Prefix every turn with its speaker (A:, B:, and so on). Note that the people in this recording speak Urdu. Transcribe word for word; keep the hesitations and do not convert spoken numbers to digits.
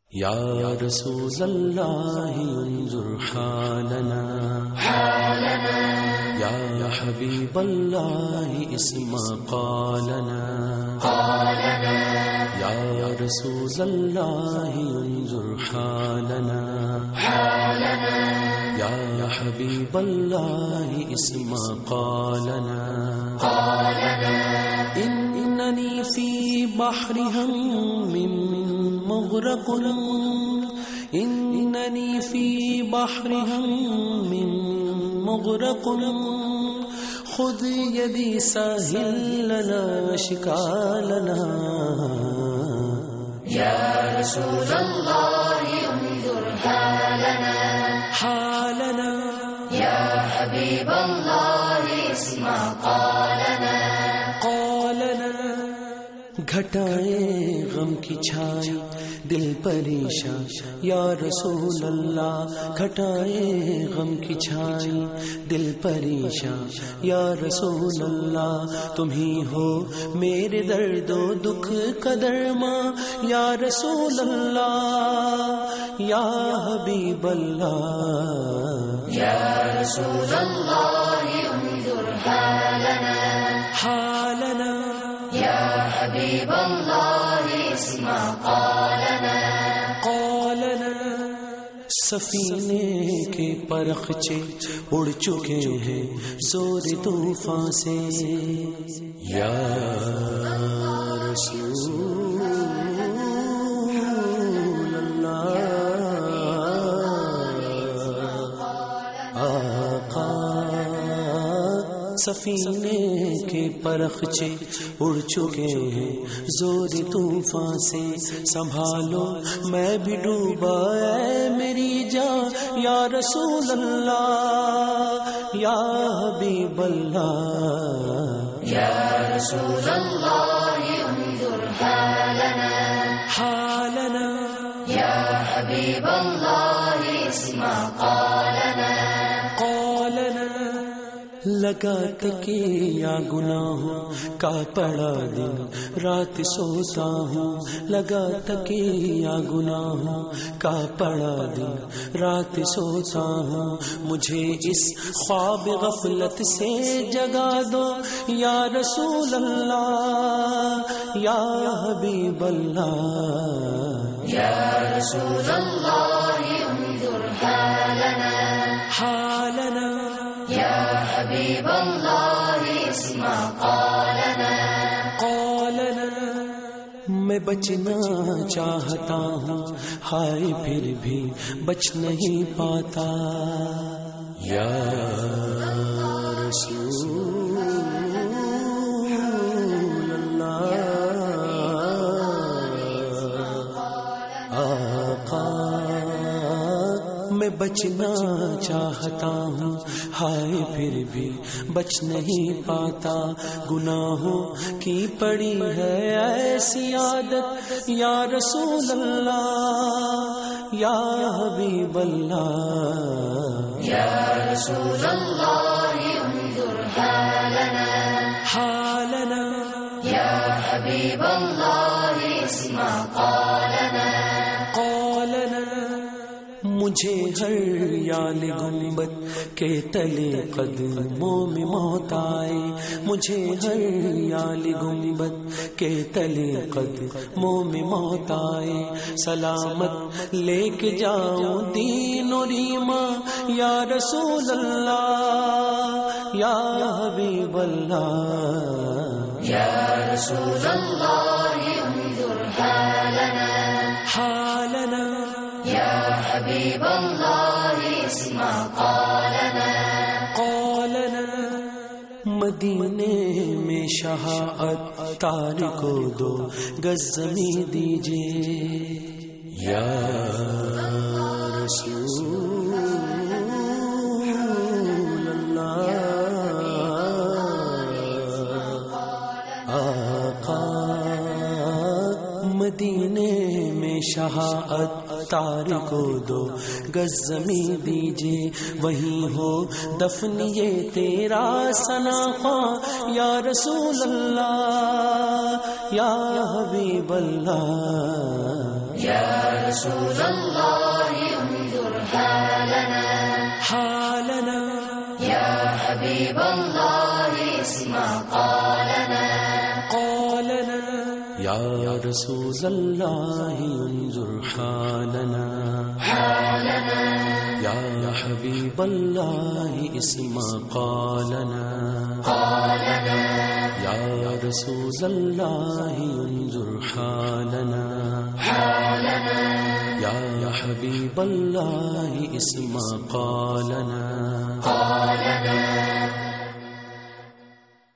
A: یا رسول اللہ انظر حالنا یا حبیب اللہ اسمع قالنا یا رسول اللہ انظر حالنا یا حبیب اللہ اسمع قالنا اننی فی بحر ہم مغرق اننی فی بحر ہم مغرق خذ یدی ساحل لنا اشکالنا
B: یا رسول اللہ انظر حالنا
A: حالنا
B: یا حبیب اللہ اسمع قالنا
A: قالنا گھٹائے غم کی چھائی دل پریشان یا رسول اللہ گھٹائے غم کی چھائی دل پریشان یا رسول اللہ تم ہی ہو میرے درد و دکھ کا درما یا رسول اللہ یا حبیب اللہ
B: یا رسول اللہ انظر حالنا
A: حالنا
B: یا حبیب اللہ اسمع قالنا
A: قالنا سفینے کے پرخچے اڑ چکے ہیں زور طوفان سے یا رسول اللہ آقا سفینے کے پرخچے اڑ چکے ہیں زور طوفان سے سنبھالو میں بھی ڈوبا اے میری جان یا رسول اللہ یا حبیب اللہ
B: یا رسول اللہ انظر حالنا
A: حالنا
B: یا حبیب اللہ اسمع قالنا
A: قالنا لگا تکیا گناہوں کا پڑا دن رات سوتا ہوں لگا تکیا گناہوں کا پڑا دن رات سوتا ہوں مجھے اس خواب غفلت سے جگا دو یا رسول اللہ یا حبیب اللہ
B: یا رسول اللہ انظر حالنا
A: حالنا
B: یا حبیب اللہ اسمع قالنا
A: قالنا میں بچنا چاہتا ہوں ہائے پھر بھی بچ نہیں پاتا یا رسول اللہ آقا میں بچنا چاہتا ہوں ہائے پھر بھی بچ نہیں پاتا گناہوں کی پڑی ہے ایسی عادت یا رسول اللہ یا حبیب اللہ
B: یا رسول اللہ انظر حالنا
A: حالنا
B: یا حبیب اللہ اسمع قالنا
A: قالنا مجھے ہر یال گنبد کے تلے قدموں میں موت آئے مجھے ہر یال گنبد کے تلے قدموں میں موت آئے سلامت لے کے جاؤں دین و ایمان یا رسول اللہ یا حبیب اللہ
B: یا رسول اللہ انظر حالنا
A: حالنا
B: یا حبیب اللہ اسمع قالنا
A: قالنا مدینے میں شہاعت تاریخ کو دو گز زمین دیجئے یا رسول اللہ آقا مدینے میں شہاعت تاریخ کو دو گز زمین دیجئے وہیں ہو دفن یہ تیرا ثنا خواں یا رسول اللہ یا حبیب اللہ
B: يا رسول الله انظر حالنا
A: حالنا
B: يا حبيب الله اسمع قالنا
A: قالنا يا رسول الله انظر حالنا
B: حالنا
A: يا حبيب الله اسمع قالنا
B: قالنا
A: يا رسول الله انظر حالنا
B: حالنا
A: يا حبيب الله اسمع قالنا
B: قالنا